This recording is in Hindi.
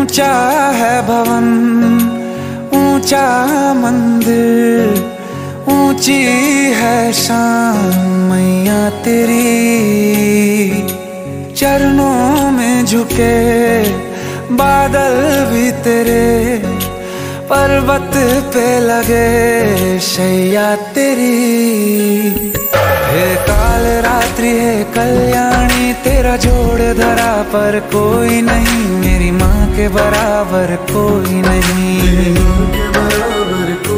ऊंचा है भवन, ऊंचा मंदिर, ऊंची है शान मैया तेरी। चरणों में झुके बादल भी तेरे, पर्वत पे लगे शैया तेरी। हे काल रात्रि है कल्याणी, तेरा जोड़ धरा पर कोई नहीं, मेरी माँ के बराबर कोई नहीं।